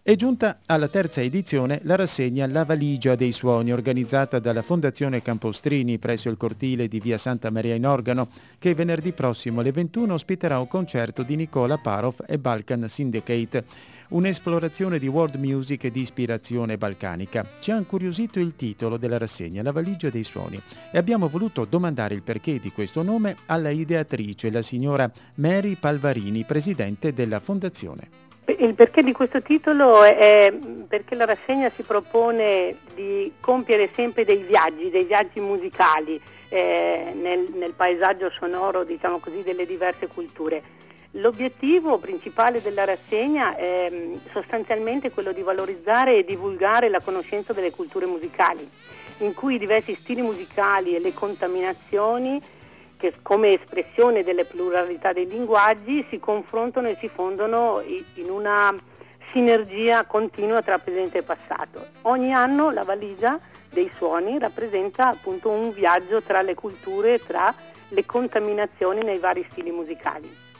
È giunta alla terza edizione la rassegna La Valigia dei Suoni, organizzata dalla Fondazione Campostrini presso il cortile di via Santa Maria in Organo, che venerdì prossimo alle 21 ospiterà un concerto di Nicola Parov e Balkan Syndicate, un'esplorazione di world music di ispirazione balcanica. Ci ha incuriosito il titolo della rassegna, La Valigia dei Suoni, e abbiamo voluto domandare il perché di questo nome alla ideatrice, la signora Mary Palvarini, presidente della Fondazione. Il perché di questo titolo è perché la rassegna si propone di compiere sempre dei viaggi musicali nel paesaggio sonoro, diciamo così, delle diverse culture. L'obiettivo principale della rassegna è sostanzialmente quello di valorizzare e divulgare la conoscenza delle culture musicali, in cui i diversi stili musicali e le contaminazioni, che come espressione delle pluralità dei linguaggi, si confrontano e si fondono in una sinergia continua tra presente e passato. Ogni anno la valigia dei suoni rappresenta appunto un viaggio tra le culture, tra le contaminazioni nei vari stili musicali.